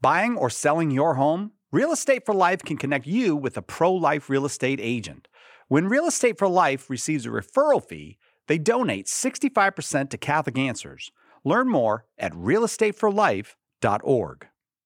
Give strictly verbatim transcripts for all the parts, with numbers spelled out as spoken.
Buying or selling your home? Real Estate for Life can connect you with a pro-life real estate agent. When Real Estate for Life receives a referral fee, they donate sixty-five percent to Catholic Answers. Learn more at real estate for life dot org.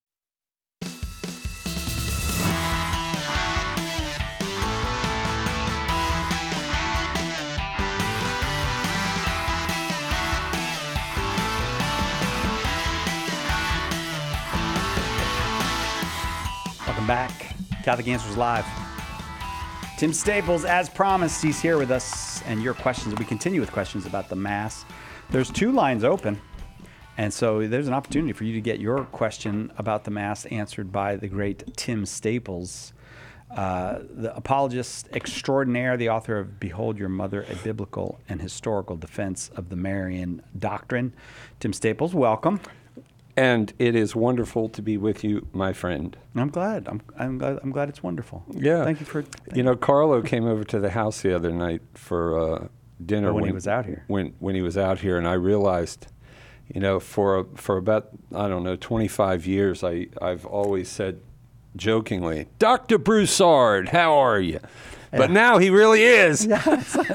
Welcome back. Catholic Answers Live. Tim Staples, as promised, he's here with us. And your questions, we continue with questions about the Mass. There's two lines open. And so there's an opportunity for you to get your question about the Mass answered by the great Tim Staples, uh, the apologist extraordinaire, the author of Behold Your Mother, a Biblical and Historical Defense of the Marian Doctrine. Tim Staples, welcome. And it is wonderful to be with you, my friend. I'm glad. I'm I'm glad, I'm glad it's wonderful. Yeah. Thank you for... Thank you know, Carlo came over to the house the other night for uh, dinner. Oh, when when he was out here. When when he was out here, and I realized, you know, for for about, I don't know, twenty-five years, I, I've always said jokingly, Doctor Broussard, how are you? Yeah. But now he really is. Yeah,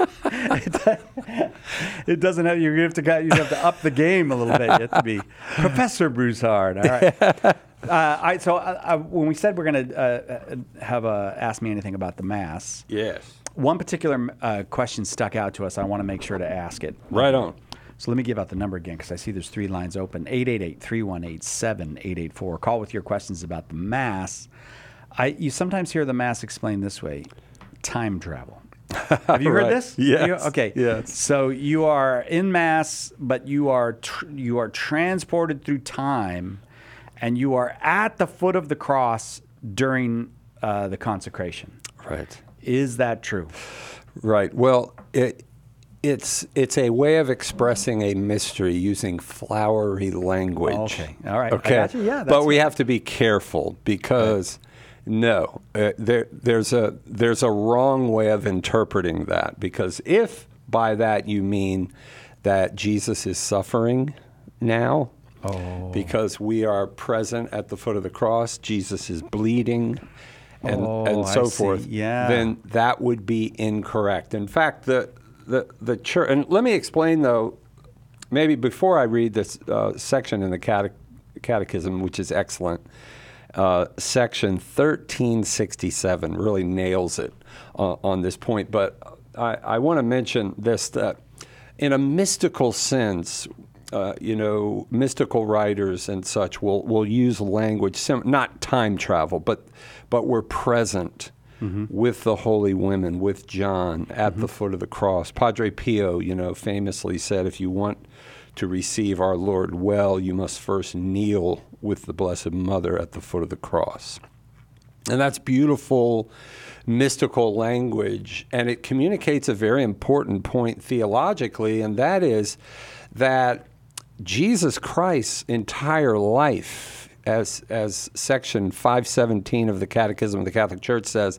it doesn't have, you have to you have to up the game a little bit. You have to be Professor Broussard. All right. uh, I, so uh, when we said we're going to uh, have a Ask Me Anything about the Mass, yes, one particular uh, question stuck out to us. I want to make sure to ask it. Right on. So let me give out the number again because I see there's three lines open. eight eight eight, three one eight, seven eight eight four. Call with your questions about the Mass. I You sometimes hear the Mass explained this way. Time travel. Have you heard right. this? Yes. You, okay. Yes. So you are in Mass, but you are tr- you are transported through time, and you are at the foot of the cross during uh, the consecration. Right. Is that true? Right. Well, it, it's it's a way of expressing a mystery using flowery language. Okay. All right. Okay. I got you. Yeah. That's but we have to be careful because. Right. No, uh, there, there's a there's a wrong way of interpreting that, because if by that you mean that Jesus is suffering now, oh. because we are present at the foot of the cross, Jesus is bleeding, and oh, and so I forth, see. Yeah. then that would be incorrect. In fact, the the the church, and let me explain though, maybe before I read this uh, section in the cate- Catechism, which is excellent. Uh, section thirteen sixty-seven really nails it uh, on this point. But I, I want to mention this, that in a mystical sense, uh, you know, mystical writers and such will, will use language, sim- not time travel, but, but we're present mm-hmm. with the holy women, with John at mm-hmm. the foot of the cross. Padre Pio, you know, famously said, if you want to receive our Lord well, you must first kneel with the Blessed Mother at the foot of the cross. And that's beautiful, mystical language, and it communicates a very important point theologically, and that is that Jesus Christ's entire life, as, as section five seventeen of the Catechism of the Catholic Church says,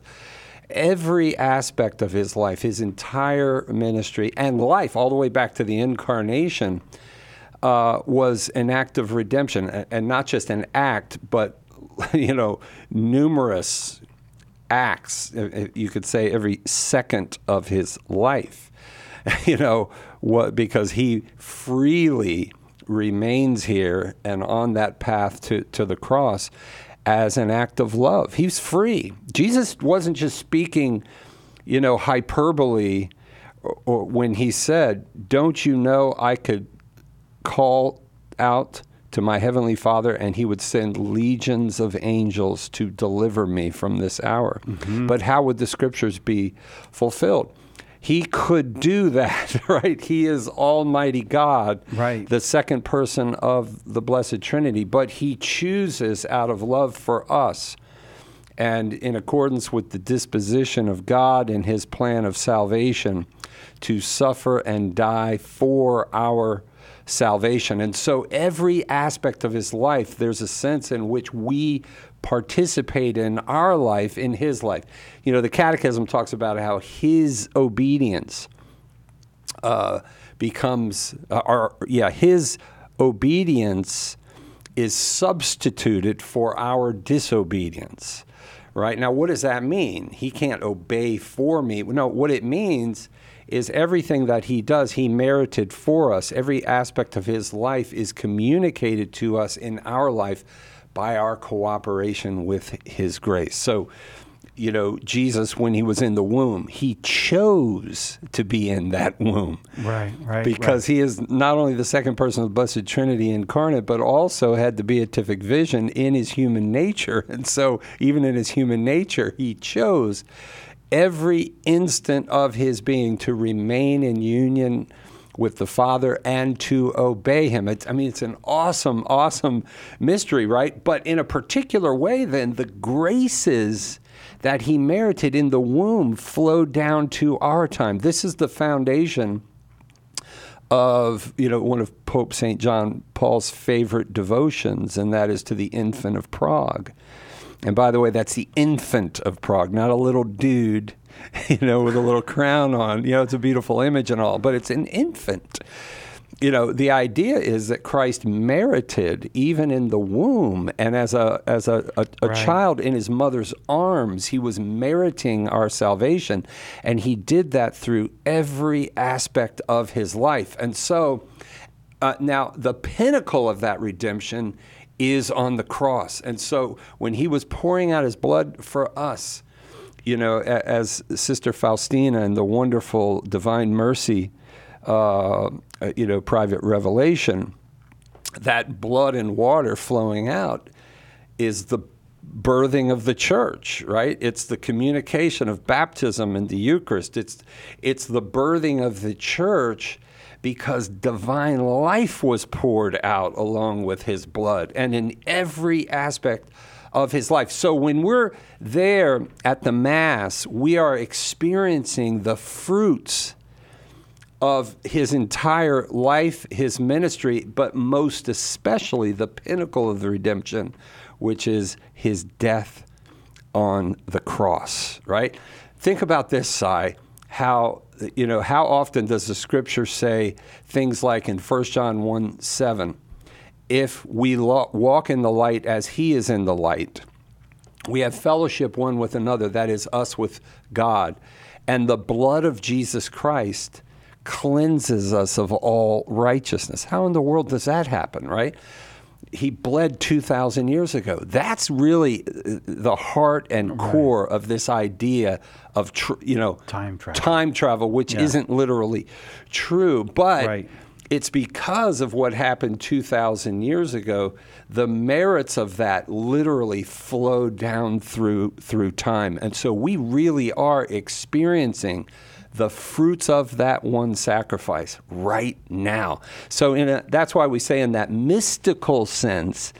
every aspect of his life, his entire ministry and life, all the way back to the incarnation, uh, was an act of redemption, and not just an act, but you know, numerous acts. You could say every second of his life, you know, what because he freely remains here and on that path to, to the cross as an act of love. He's free. Jesus wasn't just speaking, you know, hyperbole or, or when he said, don't you know I could call out to my heavenly Father and he would send legions of angels to deliver me from this hour. Mm-hmm. But how would the scriptures be fulfilled? He could do that, right? He is Almighty God, right, the second person of the Blessed Trinity, but he chooses out of love for us and in accordance with the disposition of God and his plan of salvation to suffer and die for our salvation. And so every aspect of his life, there's a sense in which we participate in our life, in his life. You know, the Catechism talks about how his obedience uh, becomes, uh, or yeah, his obedience is substituted for our disobedience. Right? Now, what does that mean? He can't obey for me. No, what it means is everything that he does, he merited for us. Every aspect of his life is communicated to us in our life by our cooperation with his grace. So, you know, Jesus, when he was in the womb, he chose to be in that womb. Right, right. Because right. he is not only the second person of the Blessed Trinity incarnate, but also had the beatific vision in his human nature. And so even in his human nature, he chose every instant of his being to remain in union with the Father and to obey him. It's, I mean, it's an awesome, awesome mystery, right? But in a particular way, then, the graces that he merited in the womb flowed down to our time. This is the foundation of, you know, one of Pope Saint John Paul's favorite devotions, and that is to the Infant of Prague. And by the way, that's the infant of Prague, not a little dude, you know, with a little crown on. You know, it's a beautiful image and all, but it's an infant. You know, the idea is that Christ merited even in the womb, and as a as a, a, a right. child in his mother's arms, he was meriting our salvation, and he did that through every aspect of his life. And so uh, now the pinnacle of that redemption is on the cross. And so when he was pouring out his blood for us, you know, as Sister Faustina in the wonderful Divine Mercy, uh, you know, private revelation, that blood and water flowing out is the birthing of the church, right? It's the communication of baptism and the Eucharist. It's, it's the birthing of the church because divine life was poured out along with his blood and in every aspect of his life. So when we're there at the Mass, we are experiencing the fruits of his entire life, his ministry, but most especially the pinnacle of the redemption, which is his death on the cross, right? Think about this, Si, how, you know, how often does the scripture say things like in First John one seven, if we lo- walk in the light as he is in the light, we have fellowship one with another, that is us with God, and the blood of Jesus Christ cleanses us of all righteousness. How in the world does that happen, right? He bled two thousand years ago. That's really the heart and core right. of this idea of, tr- you know, time travel, time travel which yeah. isn't literally true, but right. it's because of what happened two thousand years ago. The merits of that literally flow down through through time. And so we really are experiencing the fruits of that one sacrifice right now. So in a, that's why we say in that mystical sense,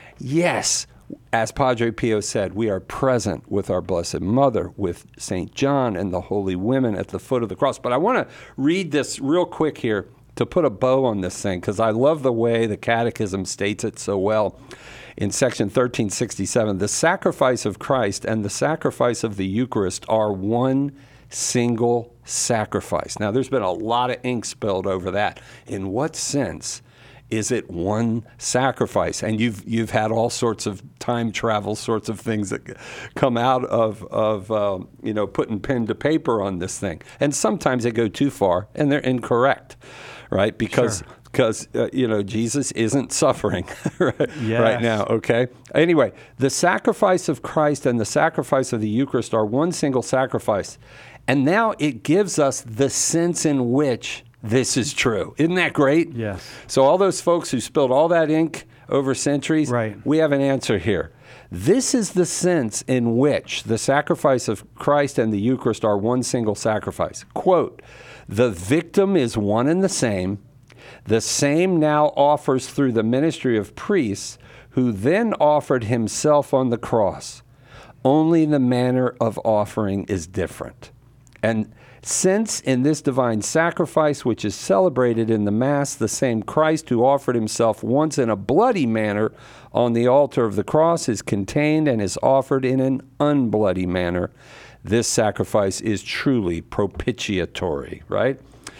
yes, as Padre Pio said, we are present with our Blessed Mother, with Saint John and the holy women at the foot of the cross. But I want to read this real quick here to put a bow on this thing, because I love the way the Catechism states it so well. In section thirteen sixty-seven, the sacrifice of Christ and the sacrifice of the Eucharist are one single sacrifice. Now, there's been a lot of ink spilled over that. In what sense is it one sacrifice? And you've you've had all sorts of time travel sorts of things that come out of of uh, you know, putting pen to paper on this thing. And sometimes they go too far and they're incorrect, right? Because sure. Because, uh, you know, Jesus isn't suffering right, yes. right now, okay? Anyway, the sacrifice of Christ and the sacrifice of the Eucharist are one single sacrifice. And now it gives us the sense in which this is true. Isn't that great? Yes. So all those folks who spilled all that ink over centuries, right. we have an answer here. This is the sense in which the sacrifice of Christ and the Eucharist are one single sacrifice. Quote, the victim is one and the same. The same now offers through the ministry of priests, who then offered himself on the cross. Only the manner of offering is different. And since in this divine sacrifice, which is celebrated in the Mass, the same Christ who offered himself once in a bloody manner on the altar of the cross is contained and is offered in an unbloody manner, this sacrifice is truly propitiatory, right?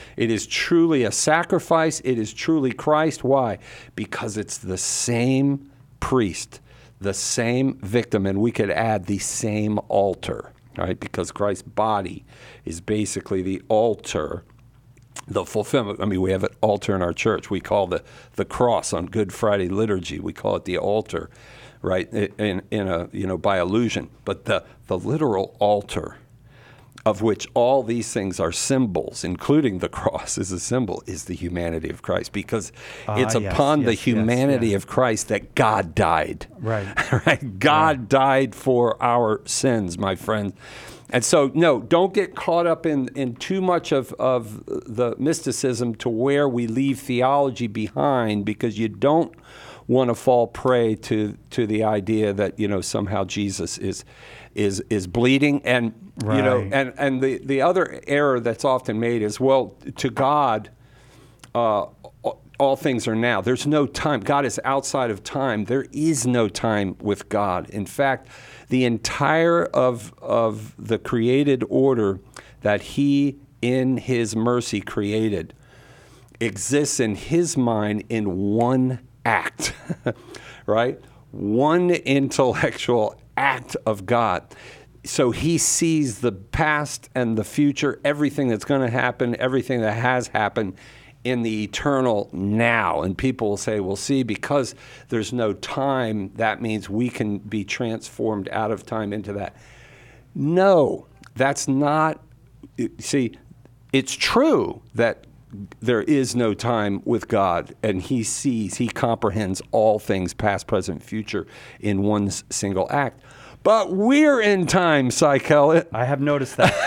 It is truly a sacrifice. It is truly Christ. Why? Because it's the same priest, the same victim, and we could add the same altar, right? Because Christ's body is basically the altar, the fulfillment. I mean, we have an altar in our church. We call the, the cross on Good Friday liturgy, we call it the altar, right, in, in a, you know, by allusion. But the, the literal altar, of which all these things are symbols, including the cross is a symbol, is the humanity of Christ. Because uh, it's yes, upon yes, the humanity yes, yes. of Christ that God died. Right. right? God right. died for our sins, my friend. And so, no, don't get caught up in, in too much of, of the mysticism to where we leave theology behind, because you don't want to fall prey to to the idea that, you know, somehow Jesus is is is bleeding. And right. you know, and, and the, the other error that's often made is, well, to God, uh, all things are now. There's no time. God is outside of time. There is no time with God. In fact, the entire of of the created order that he in his mercy created exists in his mind in one act, right? One intellectual act of God. So he sees the past and the future, everything that's going to happen, everything that has happened in the eternal now. And people will say, well, see, because there's no time, that means we can be transformed out of time into that. No, that's not, see, it's true that there is no time with God, and he sees, he comprehends all things, past, present, future, in one single act. But we're in time, Cykel. I have noticed that.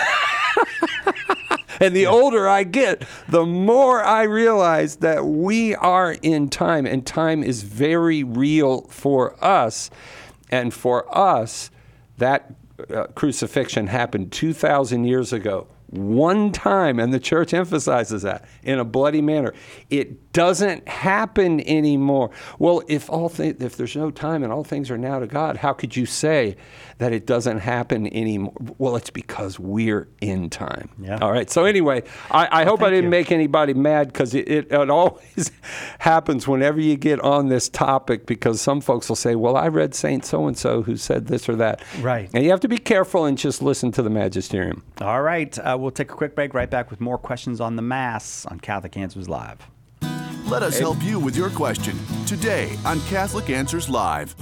And the older I get, the more I realize that we are in time, and time is very real for us. And for us, that uh, crucifixion happened two thousand years ago. One time, and the church emphasizes that, in a bloody manner. It doesn't happen anymore. Well, if all th- if there's no time and all things are now to God, how could you say that it doesn't happen anymore? Well, it's because we're in time. Yeah. All right. So anyway, I, I hope I didn't you. make anybody mad, because it, it, it always happens whenever you get on this topic, because some folks will say, well, I read Saint so-and-so who said this or that. Right. And you have to be careful and just listen to the magisterium. All right. Uh, we'll take a quick break, right back with more questions on the Mass on Catholic Answers Live. Let us help you with your question today on Catholic Answers Live.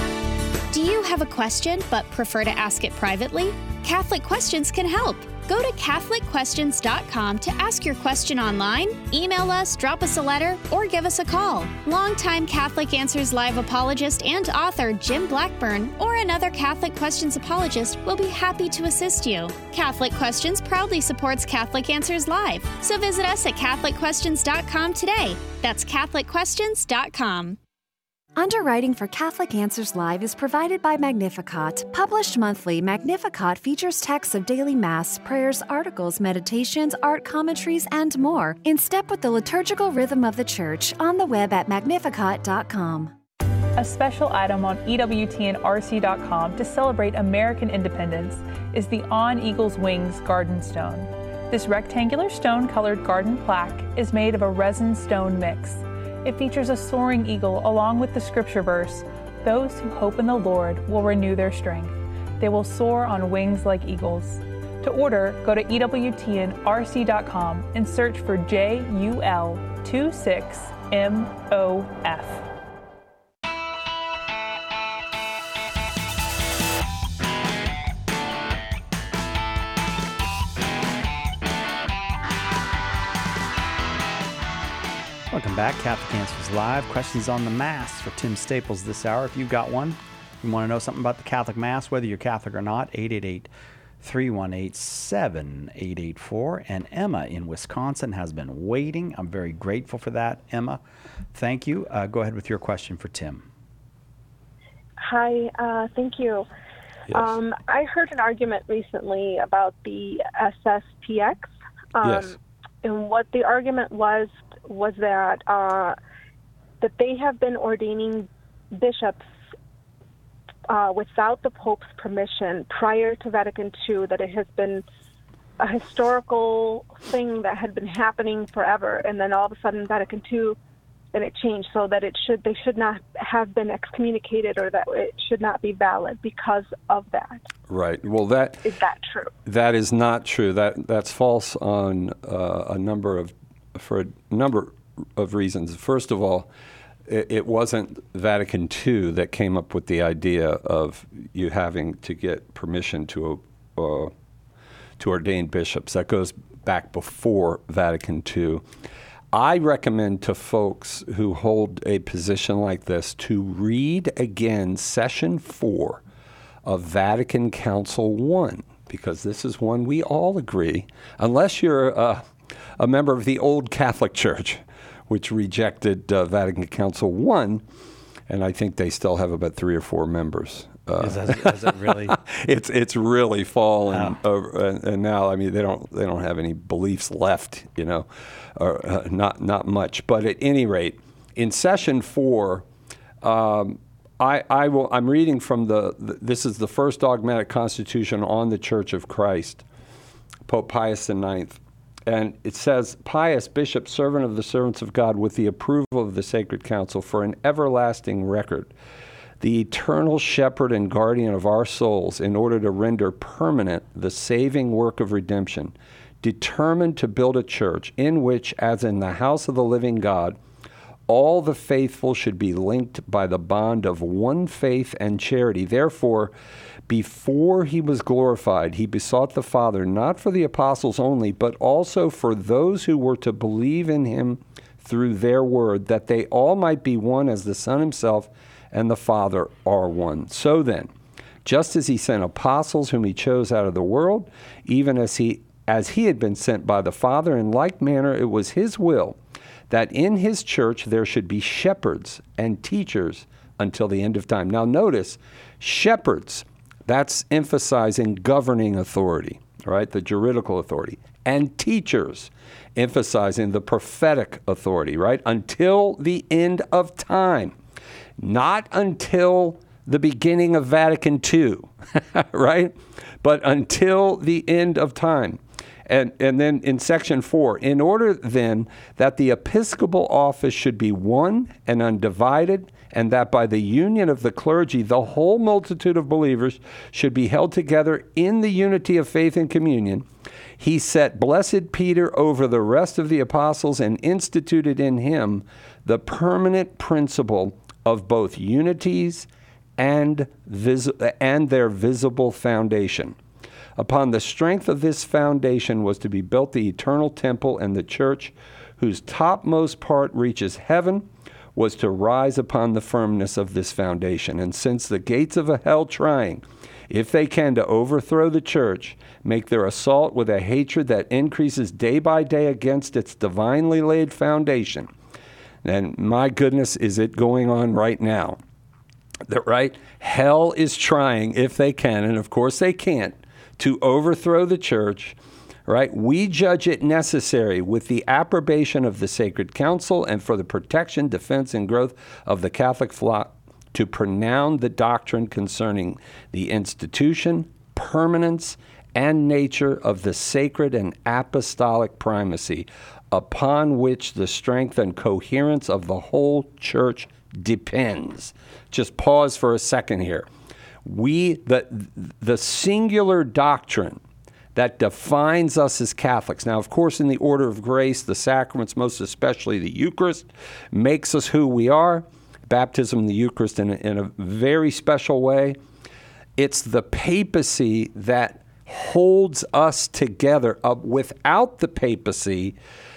Do you have a question but prefer to ask it privately? Catholic Questions can help. Go to Catholic Questions dot com to ask your question online, email us, drop us a letter, or give us a call. Longtime Catholic Answers Live apologist and author Jim Blackburn or another Catholic Questions apologist will be happy to assist you. Catholic Questions proudly supports Catholic Answers Live, so visit us at Catholic Questions dot com today. That's Catholic Questions dot com. Underwriting for Catholic Answers Live is provided by Magnificat. Published monthly, Magnificat features texts of daily Mass, prayers, articles, meditations, art commentaries, and more, in step with the liturgical rhythm of the Church, on the web at magnificat dot com. A special item on E W T N R C dot com to celebrate American independence is the On Eagle's Wings Garden Stone. This rectangular stone-colored garden plaque is made of a resin stone mix. It features a soaring eagle along with the scripture verse, "Those who hope in the Lord will renew their strength. They will soar on wings like eagles." To order, go to E W T N R C dot com and search for J U L twenty-six M O F. Welcome back. Catholic Answers Live. Questions on the Mass for Tim Staples this hour. If you've got one, you want to know something about the Catholic Mass, whether you're Catholic or not, eight eight eight, three one eight, seven eight eight four. And Emma in Wisconsin has been waiting. I'm very grateful for that, Emma. Thank you. Uh, go ahead with your question for Tim. Hi, uh, thank you. Yes. Um, I heard an argument recently about the S S P X. Um, Yes. And what the argument was was that uh, that they have been ordaining bishops uh, without the Pope's permission prior to Vatican two, that it has been a historical thing that had been happening forever, and then all of a sudden Vatican two, and it changed so that it should they should not have been excommunicated, or that it should not be valid because of that. Right. Well, that is that true? That is not true. That that's false on uh, a number of for a number of reasons. First of all, it, it wasn't Vatican two that came up with the idea of you having to get permission to uh, to ordain bishops. That goes back before Vatican two. I recommend to folks who hold a position like this to read again session four of Vatican Council one, because this is one we all agree, unless you're uh, a member of the old Catholic Church, which rejected uh, Vatican Council one, and I think they still have about three or four members. Uh, is, that, is it really? it's it's really fallen, Wow. uh, and, and now I mean they don't they don't have any beliefs left, you know, or uh, not not much. But at any rate, in session four, um, I I will I'm reading from the, the this is the first dogmatic constitution on the Church of Christ, Pope Pius the ninth, and it says, Pius, bishop, servant of the servants of God, with the approval of the Sacred Council, for an everlasting record, the eternal shepherd and guardian of our souls, in order to render permanent the saving work of redemption, determined to build a church in which, as in the house of the living God, all the faithful should be linked by the bond of one faith and charity. Therefore, before he was glorified, he besought the Father, not for the apostles only, but also for those who were to believe in him through their word, that they all might be one as the Son himself and the Father are one. So then, just as he sent apostles whom he chose out of the world, even as he as he had been sent by the Father, in like manner it was his will that in his church there should be shepherds and teachers until the end of time. Now notice, shepherds, that's emphasizing governing authority, right, the juridical authority, and teachers, emphasizing the prophetic authority, right, until the end of time. Not until the beginning of Vatican two, right? But until the end of time. And, and then in section four, in order then that the episcopal office should be one and undivided, and that by the union of the clergy, the whole multitude of believers should be held together in the unity of faith and communion, he set blessed Peter over the rest of the apostles and instituted in him the permanent principle of both unities and, vis- and their visible foundation. Upon the strength of this foundation was to be built the eternal temple, and the church, whose topmost part reaches heaven, was to rise upon the firmness of this foundation. And since the gates of hell trying, if they can, to overthrow the church, make their assault with a hatred that increases day by day against its divinely laid foundation, and my goodness, is it going on right now? That right? Hell is trying, if they can, and of course they can't, to overthrow the church, right? We judge it necessary with the approbation of the Sacred Council and for the protection, defense, and growth of the Catholic flock to pronounce the doctrine concerning the institution, permanence, and nature of the sacred and apostolic primacy, upon which the strength and coherence of the whole church depends. Just pause for a second here. We, the, the singular doctrine that defines us as Catholics. Now, of course, in the order of grace, the sacraments, most especially the Eucharist, makes us who we are. Baptism and the Eucharist in a, in a very special way. It's the papacy that holds us together. Uh, without the papacy,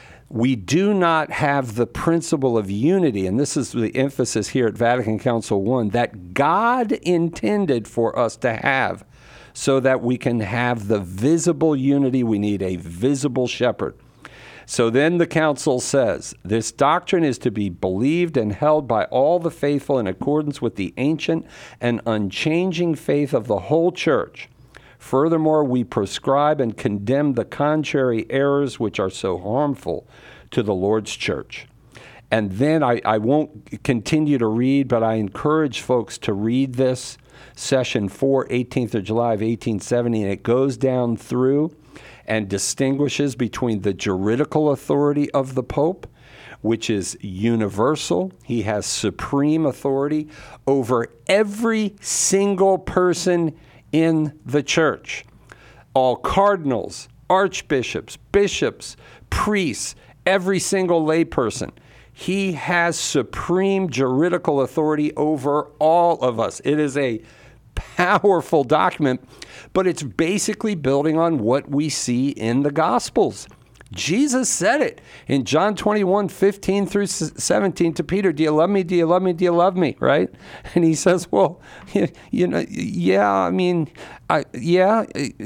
we do not have the principle of unity, and this is the emphasis here at Vatican Council one, that God intended for us to have, so that we can have the visible unity. We need a visible shepherd. So then the council says, this doctrine is to be believed and held by all the faithful in accordance with the ancient and unchanging faith of the whole church. Furthermore, we proscribe and condemn the contrary errors which are so harmful to the Lord's church. And then I, I won't continue to read, but I encourage folks to read this Session four, eighteenth of July of eighteen seventy, and it goes down through and distinguishes between the juridical authority of the Pope, which is universal. He has supreme authority over every single person in the church. All cardinals, archbishops, bishops, priests, every single layperson. He has supreme juridical authority over all of us. It is a powerful document, but it's basically building on what we see in the Gospels. Jesus said it in John twenty-one, fifteen through seventeen to Peter, do you love me? Do you love me? Do you love me? Right? And he says, well, you know, yeah, I mean, I, yeah,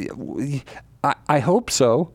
I, I hope so.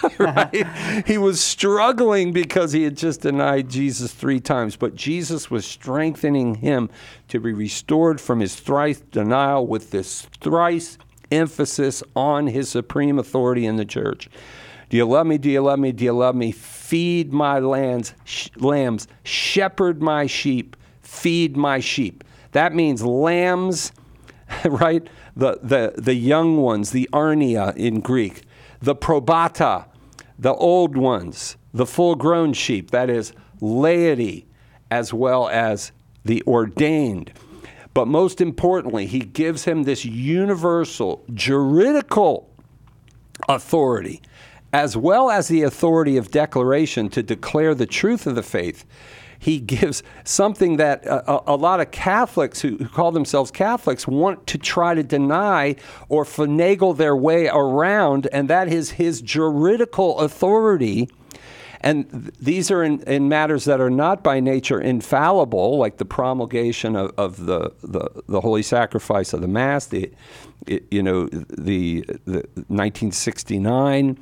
Right? He was struggling because he had just denied Jesus three times, but Jesus was strengthening him to be restored from his thrice denial with this thrice emphasis on his supreme authority in the church. Do you love me? Do you love me? Do you love me? Feed my lambs, sh- lambs, shepherd my sheep, feed my sheep. That means lambs, right? The, the, the young ones, the arnia in Greek, the probata, the old ones, the full-grown sheep, that is laity, as well as the ordained. But most importantly, he gives him this universal juridical authority, as well as the authority of declaration to declare the truth of the faith. He gives something that a, a lot of Catholics who, who call themselves Catholics want to try to deny or finagle their way around, and that is his juridical authority. And th- these are in, in matters that are not by nature infallible, like the promulgation of, of the, the, the holy sacrifice of the Mass, the, it, you know, the, the nineteen sixty-nine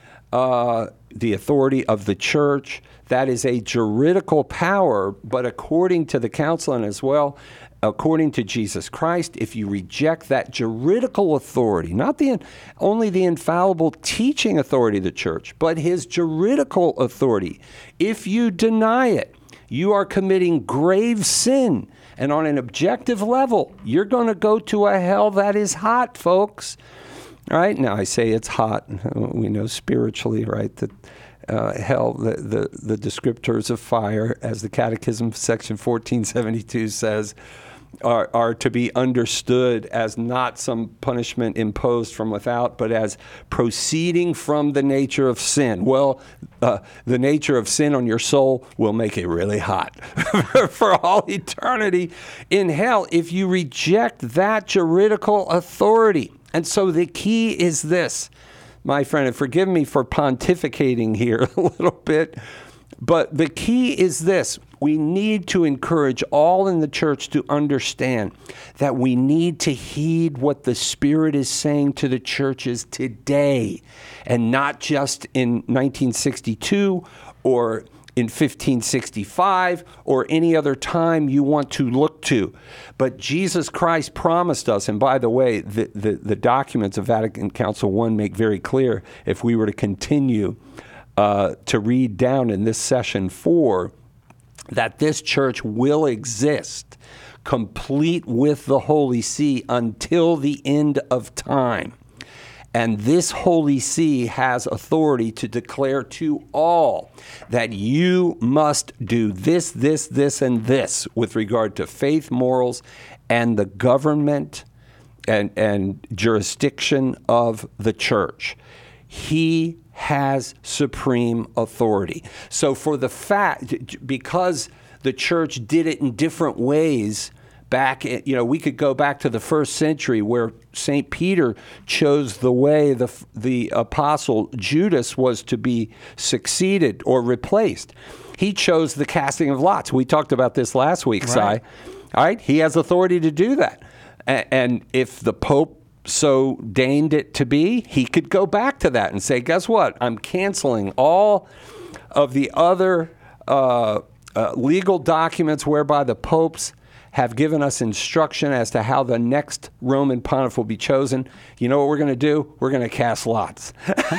Uh, the authority of the church. That is a juridical power, but according to the council and as well, according to Jesus Christ, if you reject that juridical authority, not the only the infallible teaching authority of the church, but his juridical authority, if you deny it, you are committing grave sin. And on an objective level, you're going to go to a hell that is hot, folks. Right? Now, I say it's hot. We know spiritually, right, that uh, hell, the, the, the descriptors of fire, as the Catechism, section fourteen seventy-two says, are, are to be understood as not some punishment imposed from without, but as proceeding from the nature of sin. Well, uh, the nature of sin on your soul will make it really hot for all eternity in hell if you reject that juridical authority. And so the key is this, my friend, and forgive me for pontificating here a little bit, but the key is this. We need to encourage all in the church to understand that we need to heed what the Spirit is saying to the churches today, and not just in nineteen sixty-two or in fifteen sixty-five or any other time you want to look to. But Jesus Christ promised us, and by the way, the, the, the documents of Vatican Council one make very clear, if we were to continue uh, to read down in this session four, that this church will exist complete with the Holy See until the end of time. And this Holy See has authority to declare to all that you must do this, this, this, and this with regard to faith, morals, and the government and, and jurisdiction of the church. He has supreme authority. So for the fact, because the church did it in different ways, back, you know, we could go back to the first century where Saint Peter chose the way the the apostle Judas was to be succeeded or replaced. He chose the casting of lots. We talked about this last week, right. Si. All right, he has authority to do that. And, and if the Pope so deigned it to be, he could go back to that and say, guess what? I'm canceling all of the other uh, uh, legal documents whereby the popes have given us instruction as to how the next Roman pontiff will be chosen. You know what we're going to do? We're going to cast lots.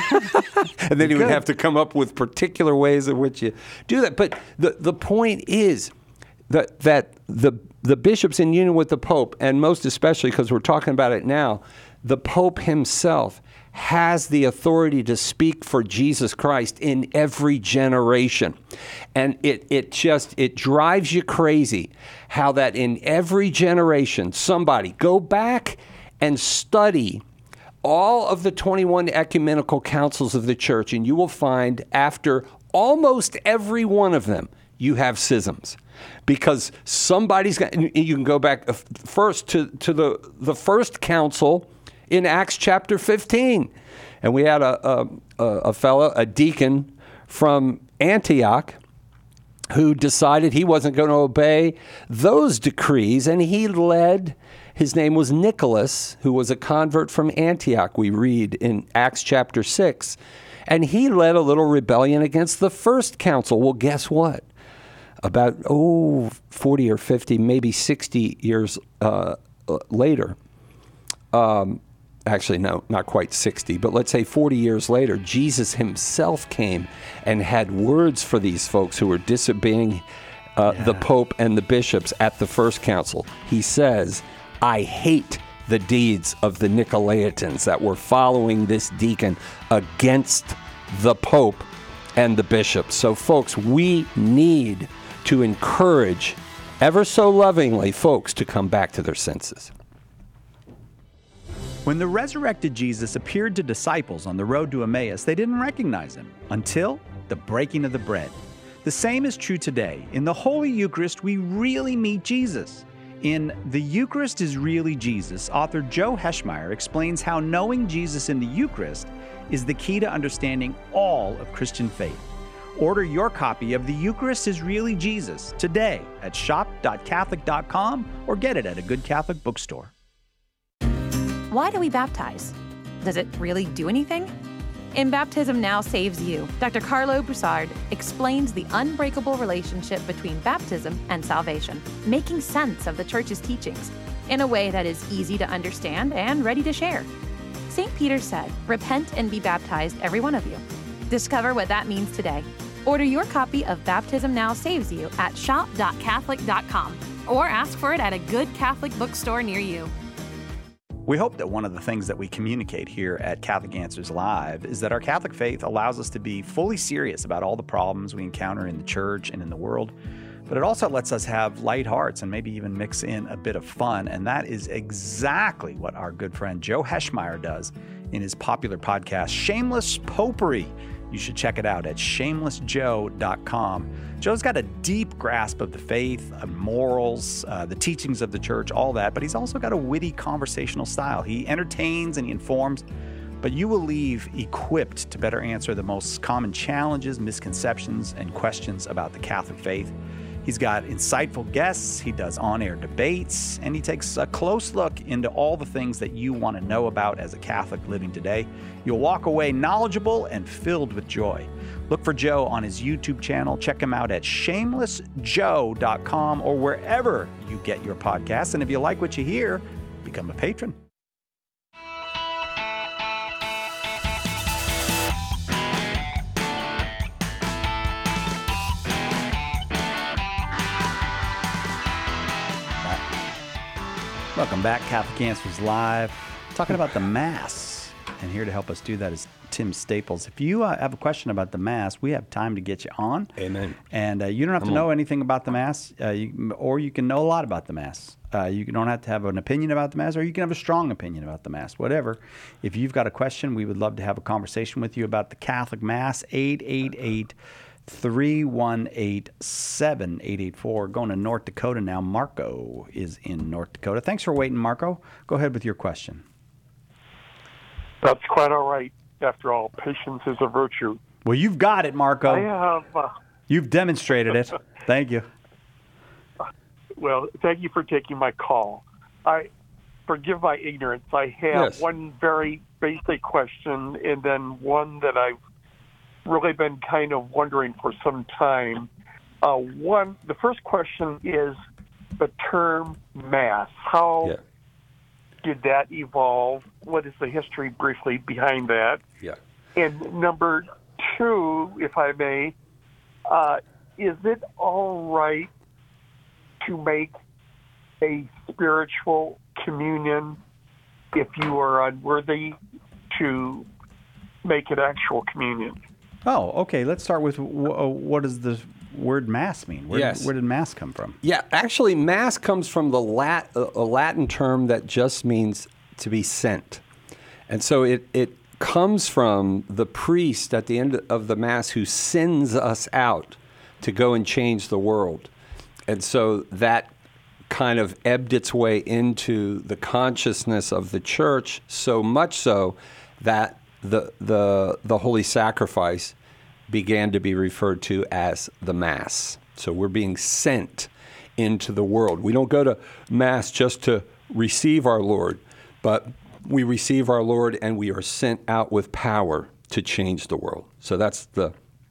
And then you would have to come up with particular ways in which you do that. But the, the point is that, that the the bishops in union with the Pope, and most especially because we're talking about it now, the Pope himself has the authority to speak for Jesus Christ in every generation. And it, it just, it drives you crazy how that in every generation, somebody, go back and study all of the twenty-one ecumenical councils of the church, and you will find after almost every one of them, you have schisms. Because somebody's got, you can go back first to, to the, the first council in Acts chapter fifteen. And we had a, a, a fellow, a deacon from Antioch, who decided he wasn't going to obey those decrees, and he led, his name was Nicholas, who was a convert from Antioch, we read in Acts chapter six. And he led a little rebellion against the first council. Well, guess what? About, oh, forty or fifty, maybe sixty years uh, later, um, actually, no, not quite sixty, but let's say forty years later, Jesus himself came and had words for these folks who were disobeying uh, yeah. the Pope and the bishops at the first council. He says, I hate the deeds of the Nicolaitans that were following this deacon against the Pope and the bishops. So, folks, we need to encourage, ever so lovingly, folks to come back to their senses. When the resurrected Jesus appeared to disciples on the road to Emmaus, they didn't recognize him until the breaking of the bread. The same is true today. In the Holy Eucharist, we really meet Jesus. In The Eucharist is Really Jesus, author Joe Heschmeyer explains how knowing Jesus in the Eucharist is the key to understanding all of Christian faith. Order your copy of The Eucharist is Really Jesus today at shop dot catholic dot com or get it at a good Catholic bookstore. Why do we baptize? Does it really do anything? In Baptism Now Saves You, Doctor Carlo Broussard explains the unbreakable relationship between baptism and salvation, making sense of the Church's teachings in a way that is easy to understand and ready to share. Saint Peter said, repent and be baptized, every one of you. Discover what that means today. Order your copy of Baptism Now Saves You at shop dot catholic dot com or ask for it at a good Catholic bookstore near you. We hope that one of the things that we communicate here at Catholic Answers Live is that our Catholic faith allows us to be fully serious about all the problems we encounter in the church and in the world, but it also lets us have light hearts and maybe even mix in a bit of fun, and that is exactly what our good friend Joe Heschmeyer does in his popular podcast, Shameless Popery. You should check it out at shameless joe dot com. Joe's got a deep grasp of the faith, of morals, uh, the teachings of the church, all that, but he's also got a witty conversational style. He entertains and he informs, but you will leave equipped to better answer the most common challenges, misconceptions, and questions about the Catholic faith. He's got insightful guests, he does on-air debates, and he takes a close look into all the things that you want to know about as a Catholic living today. You'll walk away knowledgeable and filled with joy. Look for Joe on his YouTube channel. Check him out at shameless joe dot com or wherever you get your podcasts. And if you like what you hear, become a patron. Welcome back, Catholic Answers Live. Talking about the Mass, and here to help us do that is Tim Staples. If you uh, have a question about the Mass, we have time to get you on. Amen. And uh, you don't have to know anything about the Mass, uh, you, or you can know a lot about the Mass. Uh, you don't have to have an opinion about the Mass, or you can have a strong opinion about the Mass, whatever. If you've got a question, we would love to have a conversation with you about the Catholic Mass. eight eight eight, three one eight, seven eight eight four. Going to North Dakota now. Marco is in North Dakota. Thanks for waiting, Marco. Go ahead with your question. That's quite all right. After all, patience is a virtue. Well, you've got it, Marco. I have. Uh, you've demonstrated it. Thank you. Well, thank you for taking my call. I forgive my ignorance. I have yes. one very basic question, and then one that I've really been kind of wondering for some time. Uh, one, the first question is the term Mass. How? Yeah. Did that evolve? What is the history briefly behind that? Yeah. And number two, if I may, uh, is it all right to make a spiritual communion if you are unworthy to make an actual communion? Oh, okay. Let's start with w- what does the word mass mean? Where, Yes. where did mass come from? Yeah, actually, mass comes from the Lat- a Latin term that just means to be sent. And so it, it comes from the priest at the end of the Mass who sends us out to go and change the world. And so that kind of ebbed its way into the consciousness of the church, so much so that the the the Holy Sacrifice began to be referred to as the Mass. So we're being sent into the world. We don't go to Mass just to receive our Lord, but we receive our Lord and we are sent out with power to change the world. So that's the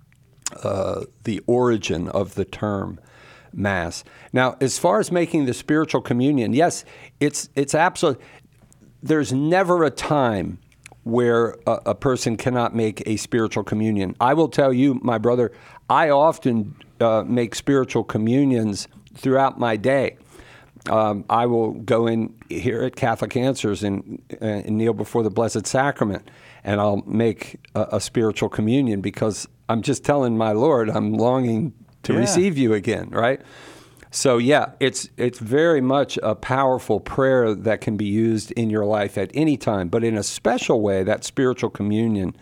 uh, the origin of the term Mass. Now, as far as making the spiritual communion, yes, it's it's absolute. There's never a time where a, a person cannot make a spiritual communion. I will tell you, my brother, I often uh, make spiritual communions throughout my day. Um, I will go in here at Catholic Answers and, and kneel before the Blessed Sacrament, and I'll make a, a spiritual communion because I'm just telling my Lord I'm longing to Yeah. receive you again, right? So yeah, it's it's very much a powerful prayer that can be used in your life at any time, but in a special way, that spiritual communion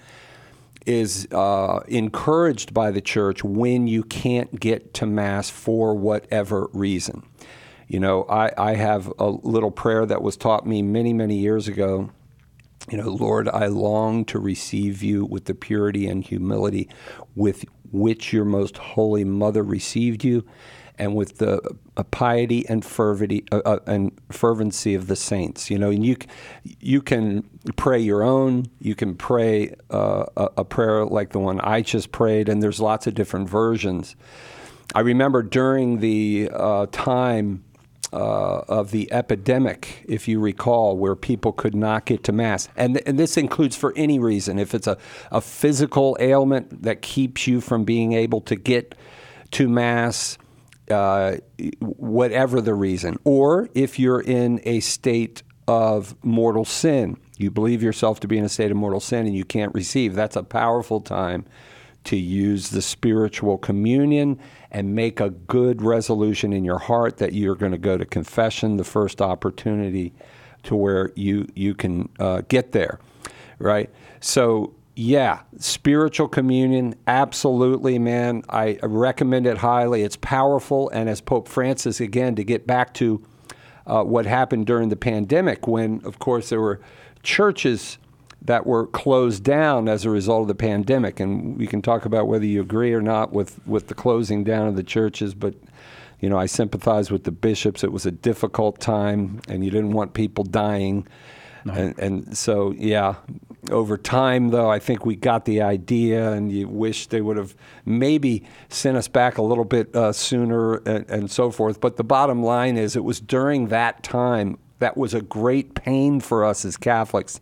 is uh, encouraged by the church when you can't get to Mass for whatever reason. You know, I, I have a little prayer that was taught me many, many years ago. You know, Lord, I long to receive you with the purity and humility with which your most holy mother received you, and with the uh, piety and fervency, uh, uh, and fervency of the saints. You know, and you you can pray your own. You can pray uh, a, a prayer like the one I just prayed, and there's lots of different versions. I remember during the uh, time uh, of the epidemic, if you recall, where people could not get to Mass, and and this includes for any reason. If it's a a physical ailment that keeps you from being able to get to Mass, Uh, whatever the reason, or if you're in a state of mortal sin, you believe yourself to be in a state of mortal sin and you can't receive, that's a powerful time to use the spiritual communion and make a good resolution in your heart that you're going to go to confession the first opportunity to where you, you can uh, get there, right? So yeah, spiritual communion, absolutely, man. I recommend it highly. It's powerful. And as Pope Francis, again, to get back to uh, what happened during the pandemic, when, of course, there were churches that were closed down as a result of the pandemic. And we can talk about whether you agree or not with, with the closing down of the churches, but you know, I sympathize with the bishops. It was a difficult time, and you didn't want people dying. No. And, and so, yeah, over time, though, I think we got the idea, and you wish they would have maybe sent us back a little bit uh, sooner and, and so forth. But the bottom line is it was during that time that was a great pain for us as Catholics,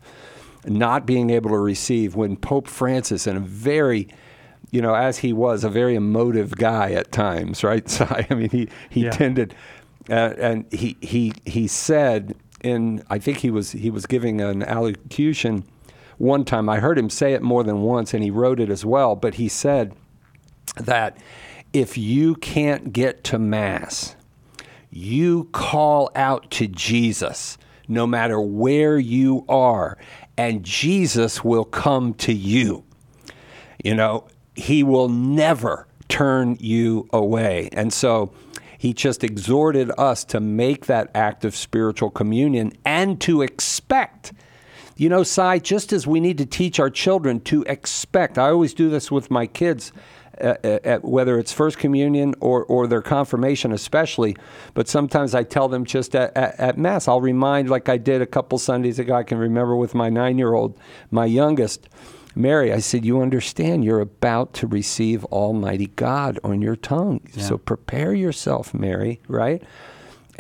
not being able to receive, when Pope Francis, and a very, you know, as he was, a very emotive guy at times, right? So, I mean, he, he yeah. tended, uh, and he, he, he said, in, I think he was he was giving an allocution one time. I heard him say it more than once, and he wrote it as well. But he said that if you can't get to Mass, you call out to Jesus, no matter where you are, and Jesus will come to you. You know, he will never turn you away. And so he just exhorted us to make that act of spiritual communion and to expect. You know, Si, just as we need to teach our children to expect. I always do this with my kids, uh, at, whether it's First Communion or, or their confirmation especially. But sometimes I tell them just at, at, at Mass. I'll remind, like I did a couple Sundays ago, I can remember with my nine-year-old, my youngest, Mary, I said, you understand you're about to receive Almighty God on your tongue. Yeah. So prepare yourself, Mary, right?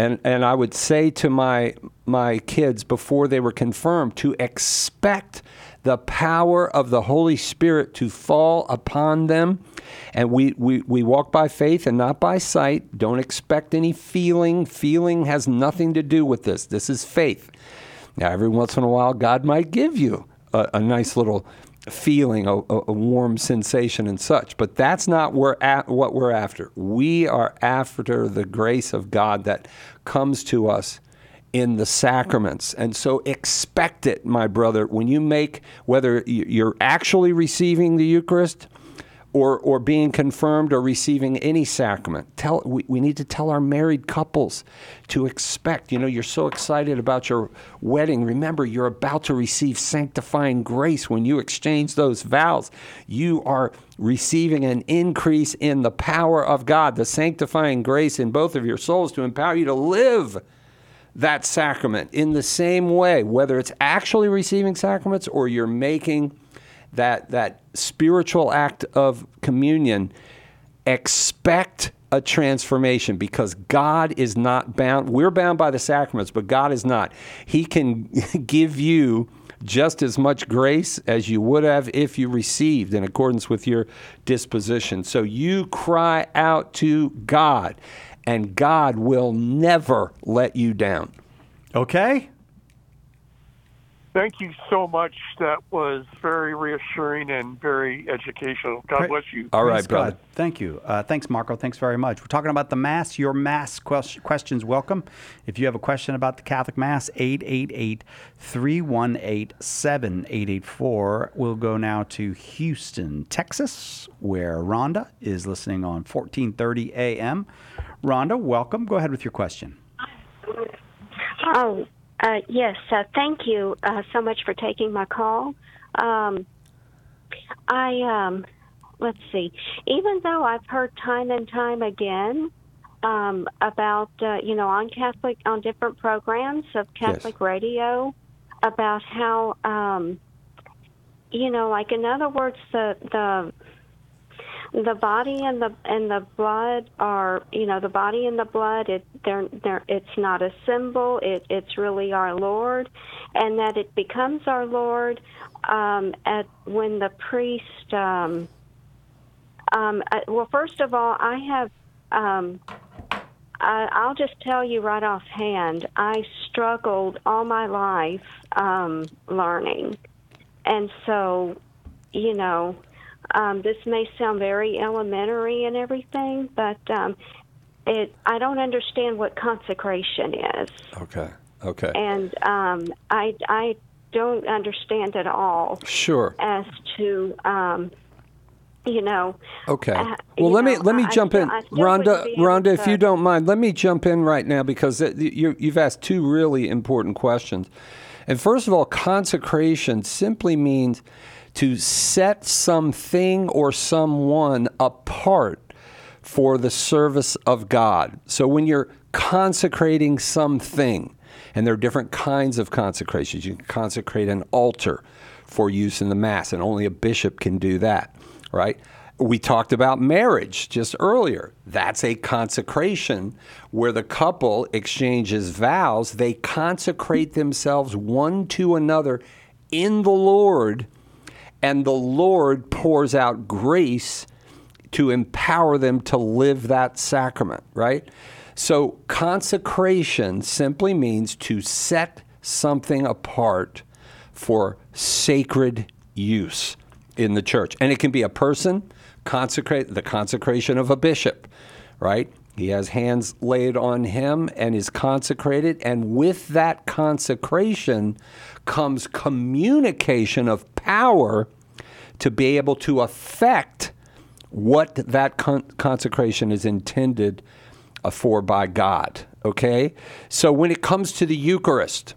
And and I would say to my my kids before they were confirmed to expect the power of the Holy Spirit to fall upon them. And we, we, we walk by faith and not by sight. Don't expect any feeling. Feeling has nothing to do with this. This is faith. Now, every once in a while, God might give you a, a nice little feeling, a, a warm sensation and such. But that's not we're at, what we're after. We are after the grace of God that comes to us in the sacraments. And so expect it, my brother, when you make, whether you're actually receiving the Eucharist or or being confirmed or receiving any sacrament. Tell we, we need to tell our married couples to expect. You know, you're so excited about your wedding. Remember, you're about to receive sanctifying grace when you exchange those vows. You are receiving an increase in the power of God, the sanctifying grace in both of your souls to empower you to live that sacrament in the same way, whether it's actually receiving sacraments or you're making that that spiritual act of communion. Expect a transformation, because God is not bound. We're bound by the sacraments, but God is not. He can give you just as much grace as you would have if you received in accordance with your disposition. So you cry out to God, and God will never let you down. Okay. Thank you so much. That was very reassuring and very educational. God Pra- bless you. All right, Praise brother. God. Thank you. Uh, thanks, Marco. Thanks very much. We're talking about the Mass. Your Mass quest- questions welcome. If you have a question about the Catholic Mass, eight eight eight, three one eight, seven eight eight four. We'll go now to Houston, Texas, where Rhonda is listening on fourteen thirty A M. Rhonda, welcome. Go ahead with your question. Oh, uh, yes. Uh, thank you uh, so much for taking my call. Um, I, um, let's see, even though I've heard time and time again um, about, uh, you know, on Catholic, on different programs of Catholic Yes. radio, about how, um, you know, like in other words, the, the, the body and the and the blood are, you know, the body and the blood. It they're they're it's not a symbol. It it's really our Lord, and that it becomes our Lord um, at when the priest. Um, um, uh, well, first of all, I have. Um, I, I'll just tell you right offhand. I struggled all my life um, learning, and so, you know. Um, this may sound very elementary and everything, but um, it I don't understand what consecration is. Okay. Okay. And um, I, I don't understand at all. Sure. As to, um, you know. Okay. Uh, Well, you let me know, let me I jump still- in, I still Rhonda. wouldn't be able Rhonda, if to- you don't mind, let me jump in right now, because it, you, you've asked two really important questions. And first of all, consecration simply means to set something or someone apart for the service of God. So when you're consecrating something, and there are different kinds of consecrations. You can consecrate an altar for use in the Mass, and only a bishop can do that, right? We talked about marriage just earlier. That's a consecration where the couple exchanges vows. They consecrate themselves one to another in the Lord, and the Lord pours out grace to empower them to live that sacrament, right? So consecration simply means to set something apart for sacred use in the church. And it can be a person, consecrate the consecration of a bishop, right? He has hands laid on him and is consecrated. And with that consecration comes communication of power to be able to affect what that con- consecration is intended uh, for by God, okay? So when it comes to the Eucharist,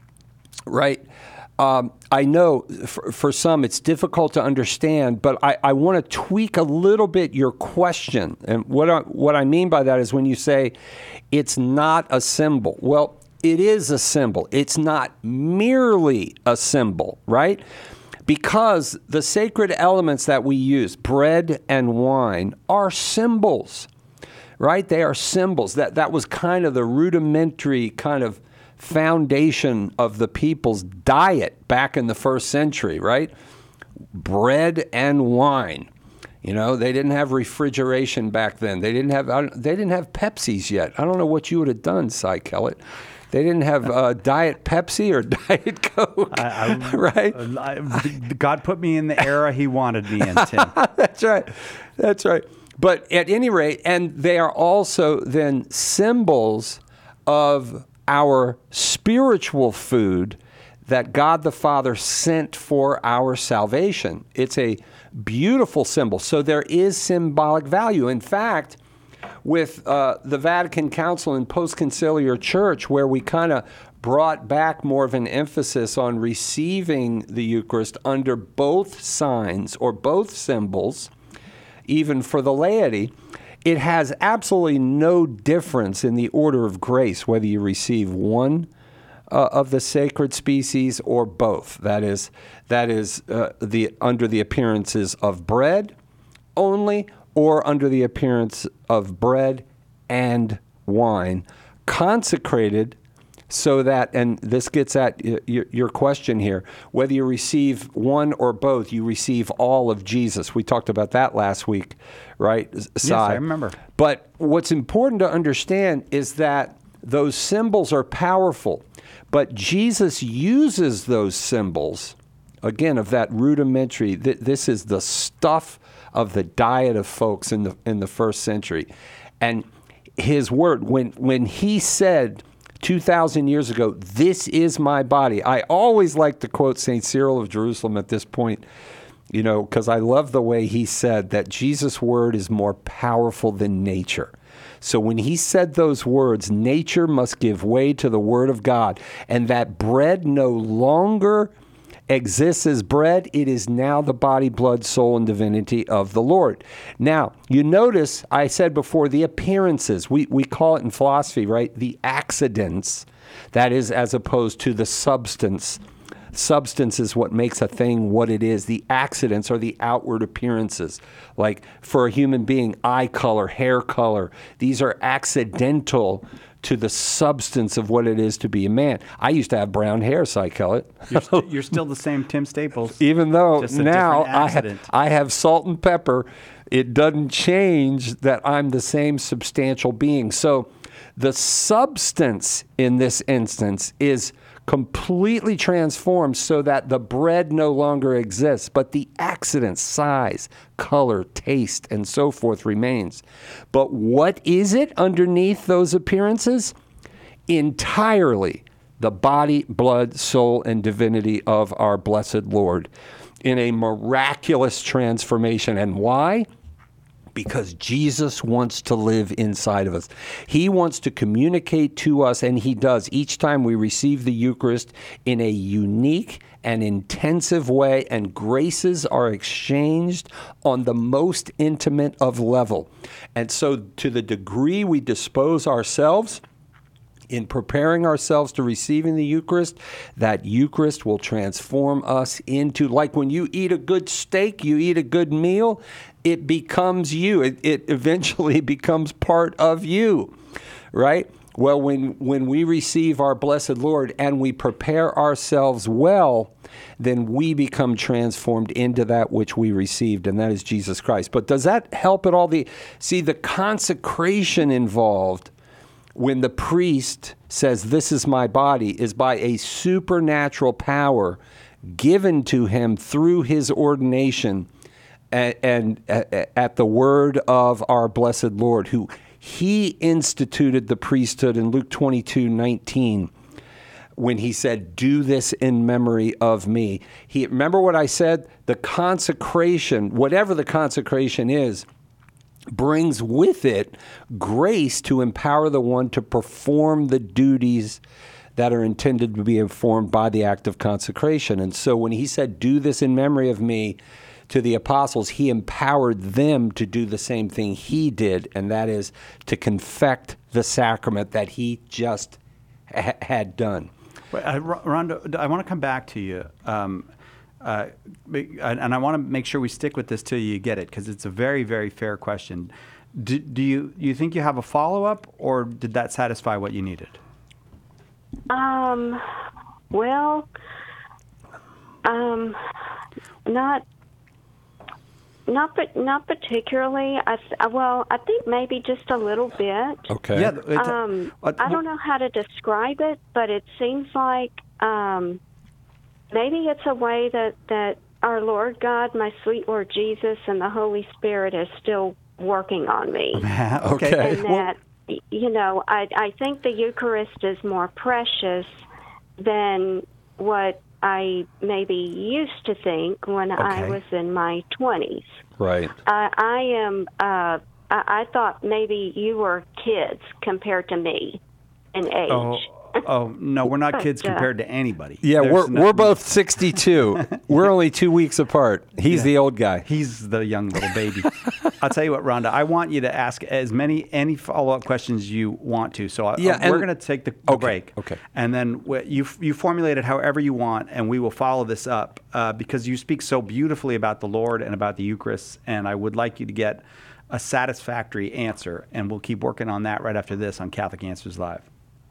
right, um, I know for, for some it's difficult to understand, but I, I want to tweak a little bit your question. And what I, what I mean by that is when you say it's not a symbol. Well, it is a symbol. It's not merely a symbol, right? Because the sacred elements that we use, bread and wine, are symbols. right? They are symbols. That, that was kind of the rudimentary kind of foundation of the people's diet back in the first century, right? Bread and wine. You know, they didn't have refrigeration back then. They didn't have they didn't have Pepsis yet. I don't know what you would have done, Cy Kellett. They didn't have uh, Diet Pepsi or Diet Coke, I, I, right? I, God put me in the era He wanted me in, Tim. That's right. That's right. But at any rate, and they are also then symbols of our spiritual food that God the Father sent for our salvation. It's a beautiful symbol. So there is symbolic value. In fact, with uh, the Vatican Council and Post-Conciliar Church, where we kind of brought back more of an emphasis on receiving the Eucharist under both signs or both symbols, even for the laity, it has absolutely no difference in the order of grace whether you receive one uh, of the sacred species or both. That is, that is uh, the under the appearances of bread only, or under the appearance of bread and wine, consecrated so that, and this gets at your, your question here, whether you receive one or both, you receive all of Jesus. We talked about that last week, right, Yes, I remember. But what's important to understand is that those symbols are powerful, but Jesus uses those symbols, again, of that rudimentary, th- this is the stuff of the diet of folks in the in the first century. And his word, when when he said two thousand years ago, this is my body, I always like to quote Saint Cyril of Jerusalem at this point, you know, because I love the way he said that Jesus' word is more powerful than nature. So when he said those words, nature must give way to the word of God, and that bread no longer exists as bread, it is now the body, blood, soul, and divinity of the Lord. Now, you notice I said before the appearances, we, we call it in philosophy, right, the accidents, that is as opposed to the substance. Substance is what makes a thing what it is. The accidents are the outward appearances. Like for a human being, eye color, hair color, these are accidental to the substance of what it is to be a man. I used to have brown hair, Cy Kellett. You're, st- you're still the same Tim Staples. Even though Just a now different I, accident. ha- I have salt and pepper, it doesn't change that I'm the same substantial being. So the substance in this instance is completely transformed so that the bread no longer exists, but the accident, size, color, taste, and so forth remains. But what is it underneath those appearances? Entirely the body, blood, soul, and divinity of our blessed Lord in a miraculous transformation. And why? Because Jesus wants to live inside of us. He wants to communicate to us, and he does each time we receive the Eucharist in a unique and intensive way, and graces are exchanged on the most intimate of level. And so to the degree we dispose ourselves in preparing ourselves to receiving the Eucharist, that Eucharist will transform us into, like when you eat a good steak, you eat a good meal, it becomes you. It, it eventually becomes part of you, right? Well, when, when we receive our blessed Lord and we prepare ourselves well, then we become transformed into that which we received, and that is Jesus Christ. But does that help at all? The, see, the consecration involved when the priest says, this is my body, is by a supernatural power given to him through his ordination and, and uh, at the word of our blessed Lord, who he instituted the priesthood in Luke twenty-two nineteen when he said, do this in memory of me. He, remember what I said? The consecration, whatever the consecration is, brings with it grace to empower the one to perform the duties that are intended to be informed by the act of consecration. And so when he said, do this in memory of me, to the apostles, he empowered them to do the same thing he did, and that is to confect the sacrament that he just ha- had done. Wait, uh, Rhonda, I want to come back to you. Um, Uh, and I want to make sure we stick with this till you get it, because it's a very, very fair question. Do, do you you think you have a follow-up, or did that satisfy what you needed? Um, well, um, not, not, but not particularly. I th- well, I think maybe just a little bit. Okay. Yeah. It's, Um, uh, I don't know how to describe it, but it seems like um, maybe it's a way that that our Lord God, my sweet Lord Jesus, and the Holy Spirit is still working on me. okay. And that, you know, I, I think the Eucharist is more precious than what I maybe used to think when I Okay. was in my twenties. Right. I, I am, uh, I, I thought maybe you were kids compared to me in age. Oh, oh no, we're not kids But, uh, compared to anybody. Yeah, There's we're no- we're both sixty-two. We're only two weeks apart. He's the old guy. He's the young little baby. I'll tell you what, Rhonda, I want you to ask as many any follow-up questions you want to. So I, Yeah, we're and- going to take the, the Okay, break. okay. And then wh- you you formulate it however you want, and we will follow this up uh, because you speak so beautifully about the Lord and about the Eucharist, and I would like you to get a satisfactory answer, and we'll keep working on that right after this on Catholic Answers Live.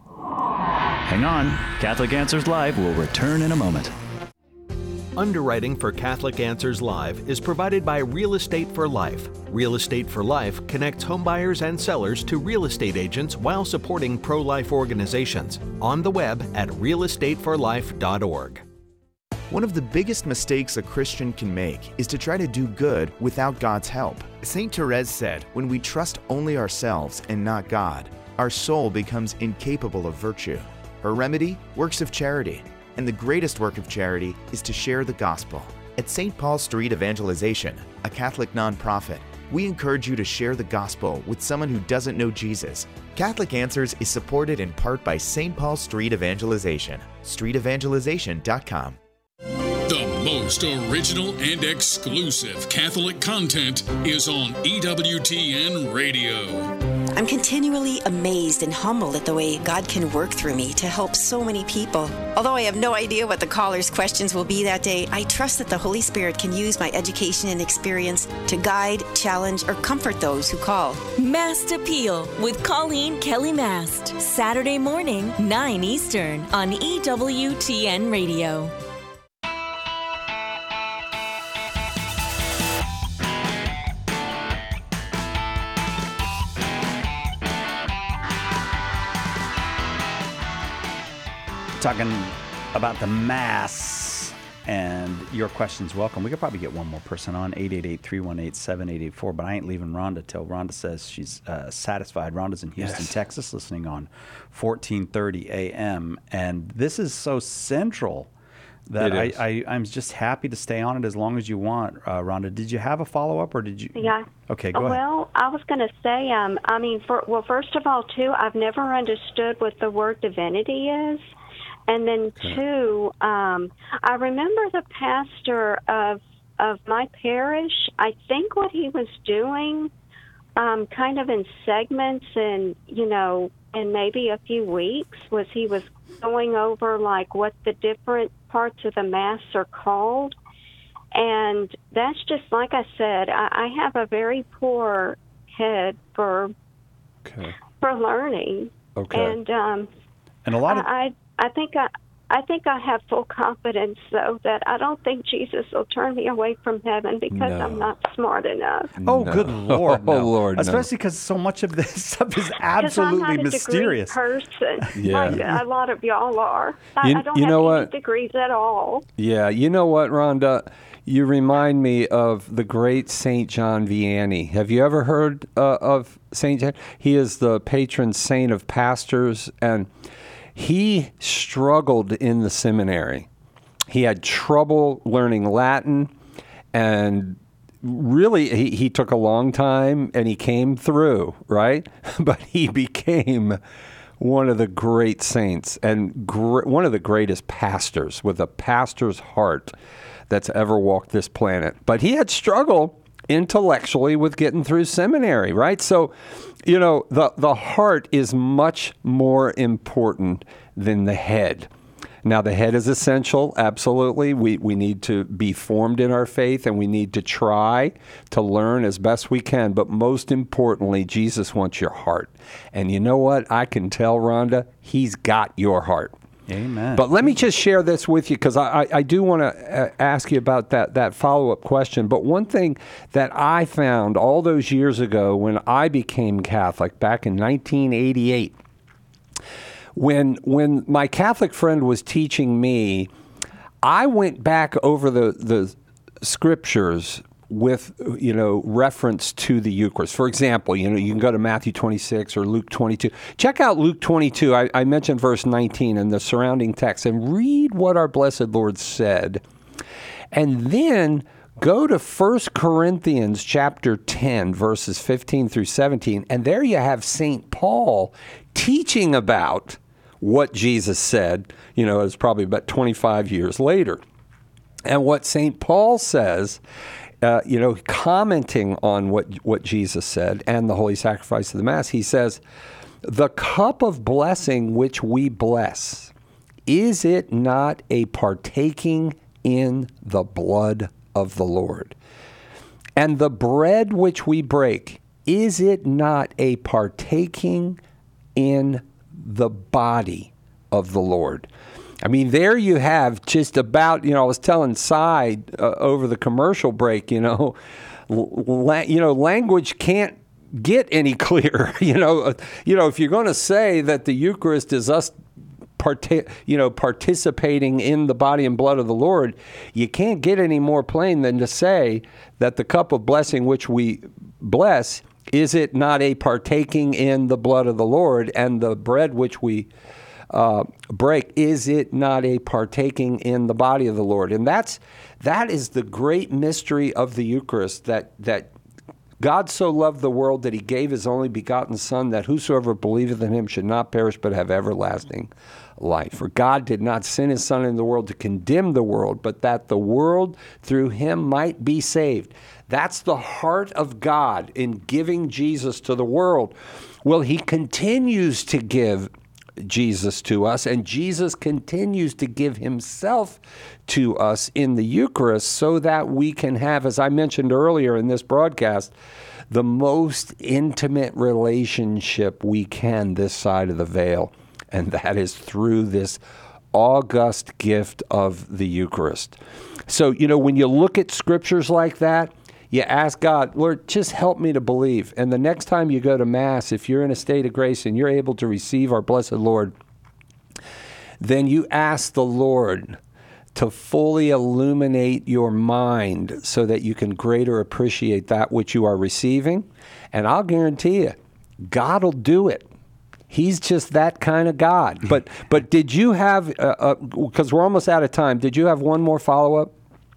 Hang on. Catholic Answers Live will return in a moment. Underwriting for Catholic Answers Live is provided by Real Estate for Life. Real Estate for Life connects homebuyers and sellers to real estate agents while supporting pro-life organizations. On the web at real estate for life dot org. One of the biggest mistakes a Christian can make is to try to do good without God's help. Saint Therese said, "When we trust only ourselves and not God, our soul becomes incapable of virtue." Her remedy? Works of charity. And the greatest work of charity is to share the gospel. At Saint Paul Street Evangelization, a Catholic nonprofit, we encourage you to share the gospel with someone who doesn't know Jesus. Catholic Answers is supported in part by Saint Paul Street Evangelization, street evangelization dot com. The most original and exclusive Catholic content is on E W T N Radio. I'm continually amazed and humbled at the way God can work through me to help so many people. Although I have no idea what the callers' questions will be that day, I trust that the Holy Spirit can use my education and experience to guide, challenge, or comfort those who call. Mast Appeal with Colleen Kelly Mast. Saturday morning, nine Eastern on E W T N Radio. Talking about the Mass and your questions. Welcome. We could probably get one more person on, eight eight eight, three one eight, seven eight eight four, but I ain't leaving Rhonda till Rhonda says she's uh, satisfied. Rhonda's in Houston, Yes. Texas, listening on fourteen thirty A M, and this is so central that It I, is. I, I'm just happy to stay on it as long as you want. Uh, Rhonda, did you have a follow-up, or did you? Yeah. Okay, go ahead. Well, I was going to say, um, I mean, for, well, first of all, too, I've never understood what the word divinity is. And then, two, um, I remember the pastor of of my parish, I think what he was doing um, kind of in segments and, you know, in maybe a few weeks was he was going over, like, what the different parts of the Mass are called. And that's just, like I said, I, I have a very poor head for Okay. for learning. Okay. And um, And a lot of I, I think I, I think I have full confidence, though, that I don't think Jesus will turn me away from heaven because No. I'm not smart enough. Oh, No. good Lord! Oh, no. Lord, no. Especially because so much of this stuff is Because I'm absolutely not a mysterious. degree person, Yeah. like a lot of y'all are. I, You- I don't you have know any what? degrees at all. Yeah, you know what, Rhonda? You remind me of the great Saint John Vianney. Have you ever heard uh, of Saint John? He is the patron saint of pastors, and he struggled in the seminary. He had trouble learning Latin, and really, he, he took a long time, and he came through, right? But he became one of the great saints and gr- one of the greatest pastors with a pastor's heart that's ever walked this planet. But he had struggle intellectually with getting through seminary, right? So, you know, the, the heart is much more important than the head. Now, the head is essential, absolutely. We we need to be formed in our faith, and we need to try to learn as best we can. But most importantly, Jesus wants your heart. And you know what? I can tell, Rhonda, he's got your heart. Amen. But let me just share this with you, because I, I, I do want to ask you about that, that follow-up question. But one thing that I found all those years ago when I became Catholic, back in nineteen eighty-eight, When when my Catholic friend was teaching me, I went back over the, the scriptures with, you know, reference to the Eucharist. For example, you know, you can go to Matthew twenty-six or Luke twenty-two. Check out Luke twenty-two. I, I mentioned verse nineteen and the surrounding text, and read what our blessed Lord said. And then go to First Corinthians chapter ten, verses fifteen through seventeen, and there you have Saint Paul teaching about what Jesus said. You know, it's probably about twenty-five years later. And what Saint Paul says, uh, you know, commenting on what, what Jesus said and the holy sacrifice of the Mass, he says, "The cup of blessing which we bless, is it not a partaking in the blood of the Lord? And the bread which we break, is it not a partaking in the body of the Lord?" I mean, there you have just about, you know, I was telling Cy uh, over the commercial break, you know, la- you know, language can't get any clearer. you know, uh, you know, if you're going to say that the Eucharist is us Parti- you know, participating in the body and blood of the Lord, you can't get any more plain than to say that the cup of blessing which we bless, is it not a partaking in the blood of the Lord? And the bread which we uh, break, is it not a partaking in the body of the Lord? And that's that is the great mystery of the Eucharist, that that God so loved the world that he gave his only begotten Son, that whosoever believeth in him should not perish but have everlasting life. For God did not send his Son into the world to condemn the world, but that the world through him might be saved. That's the heart of God in giving Jesus to the world. Well, he continues to give Jesus to us, and Jesus continues to give himself to us in the Eucharist, so that we can have, as I mentioned earlier in this broadcast, the most intimate relationship we can this side of the veil, and that is through this august gift of the Eucharist. So, you know, when you look at scriptures like that, you ask God, Lord, just help me to believe. And the next time you go to Mass, if you're in a state of grace and you're able to receive our blessed Lord, then you ask the Lord to fully illuminate your mind so that you can greater appreciate that which you are receiving. And I'll guarantee you, God will do it. He's just that kind of God. But but did you have, because uh, uh, we're almost out of time, did you have one more follow-up?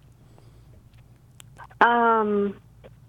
Um,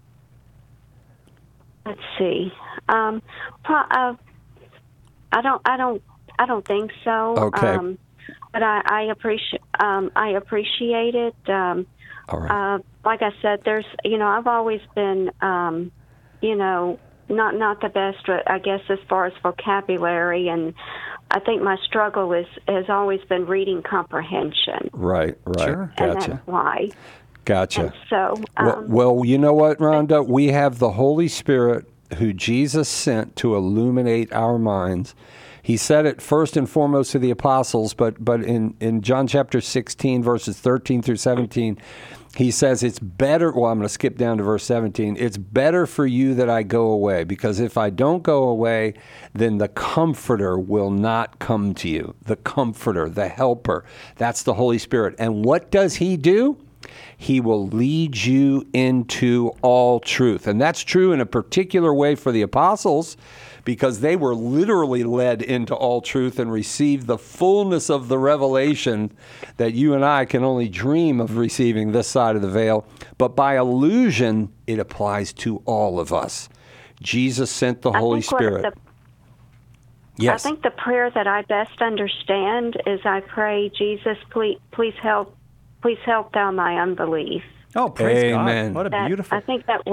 let's see. Um, pro- uh, I don't. I don't. I don't think so. Okay. Um, but I, I appreciate. Um, I appreciate it. Um, All right. Uh, like I said, there's. You know, I've always been. Um, you know, not not the best. I guess as far as vocabulary, and I think my struggle is has always been reading comprehension. Right. Right. Sure. And Gotcha. that's why. Gotcha. And so, well, um, well, you know what, Rhonda? We have the Holy Spirit who Jesus sent to illuminate our minds. He said it first and foremost to the apostles, but but in, in John chapter sixteen, verses thirteen through seventeen, he says it's better, well, I'm going to skip down to verse seventeen, it's better for you that I go away, because if I don't go away, then the Comforter will not come to you. The Comforter, the Helper, that's the Holy Spirit. And what does he do? He will lead you into all truth. And that's true in a particular way for the apostles, because they were literally led into all truth and received the fullness of the revelation that you and I can only dream of receiving this side of the veil. But by allusion, it applies to all of us. Jesus sent the I Holy think what Spirit. the- Yes. I think the prayer that I best understand is I pray, Jesus, please, please help, please help thou my unbelief. Oh, praise Amen. God. What a That- beautiful. I think that works.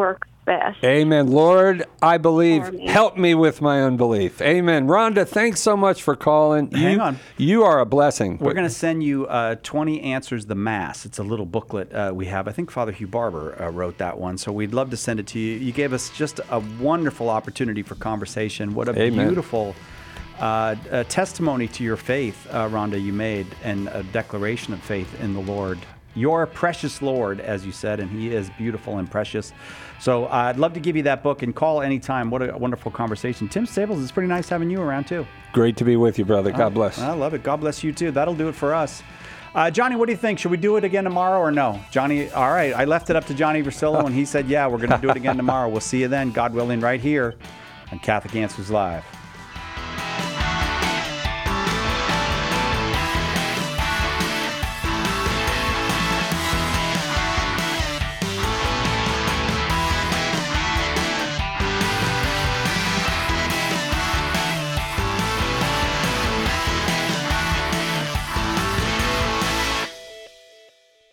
best. Amen. Lord, I believe. For me. Help me with my unbelief. Amen. Rhonda, thanks so much for calling. Hang you, on. You are a blessing. We're going to send you uh, twenty Answers the Mass. It's a little booklet uh, we have. I think Father Hugh Barber uh, wrote that one, so we'd love to send it to you. You gave us just a wonderful opportunity for conversation. What a Amen. beautiful uh, a testimony to your faith, uh, Rhonda, you made, and a declaration of faith in the Lord. Your precious Lord, as you said, and he is beautiful and precious. So uh, I'd love to give you that book and call anytime. What a wonderful conversation. Tim Staples, it's pretty nice having you around, too. Great to be with you, brother. God bless. I love it. God bless you, too. That'll do it for us. Uh, Johnny, what do you think? Should we do it again tomorrow or no? Johnny, all right. I left it up to Johnny Versillo, and he said, yeah, we're going to do it again tomorrow. We'll see you then, God willing, right here on Catholic Answers Live.